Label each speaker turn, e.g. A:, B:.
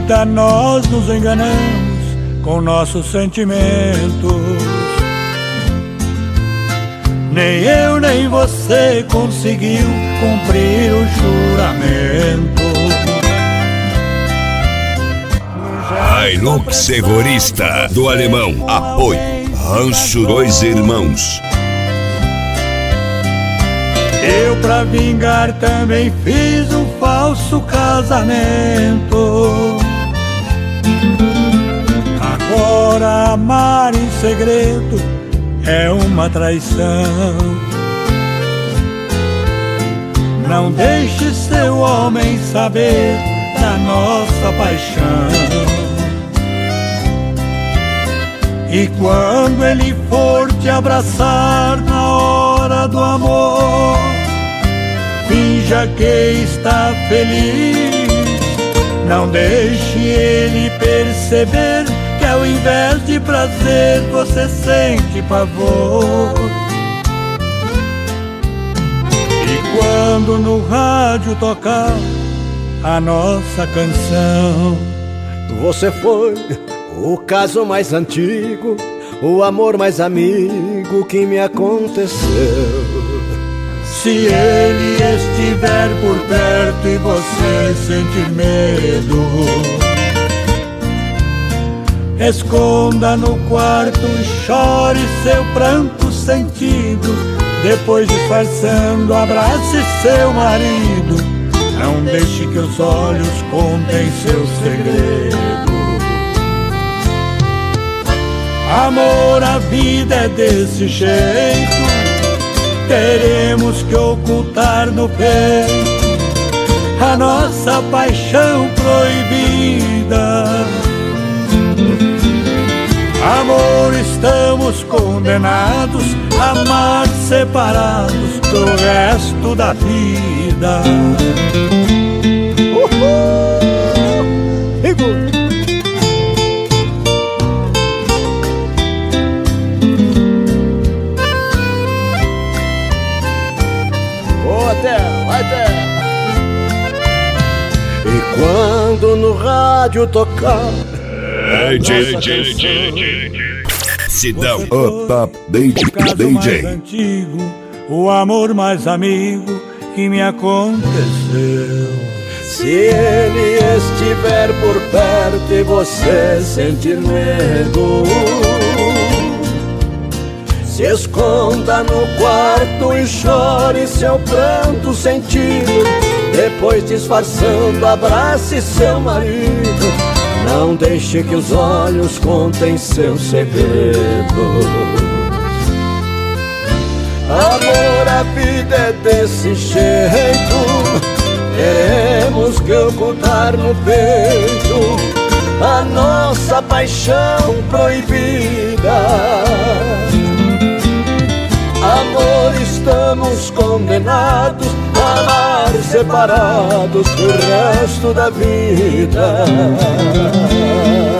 A: vida nós nos enganamos com nossos sentimentos. Nem eu nem você conseguiu cumprir o juramento.
B: Hilux Segurista do Alemão. Apoio Rancho Dois Irmãos.
A: Eu pra vingar também fiz um falso casamento. Agora amar em segredo é uma traição. Não deixe seu homem saber da nossa paixão. E quando ele for te abraçar na hora do amor, finja que está feliz. Não deixe ele perceber que ao invés de prazer você sente pavor. E quando no rádio tocar a nossa canção,
C: você foi o caso mais antigo, o amor mais amigo que me aconteceu.
A: Se ele estiver por perto e você sentir medo, esconda no quarto e chore seu pranto sentido. Depois, disfarçando, abrace seu marido. Não deixe que os olhos contem seu segredo. Amor, a vida é desse jeito. Teremos que ocultar no peito a nossa paixão proibida. Amor, estamos condenados a amar separados pro resto da vida.
C: E quando no rádio tocar
B: Sidão, o Top DJ.
A: Antigo, o amor mais amigo que me aconteceu.
C: Se ele estiver por perto e você sentir medo, se esconda no quarto e chore seu pranto sentido. Depois, disfarçando, abrace seu marido. Não deixe que os olhos contem seus segredos. Amor, a vida é desse jeito. Teremos que ocultar no peito a nossa paixão proibida. Amor, estamos condenados a amar separados pro resto da vida.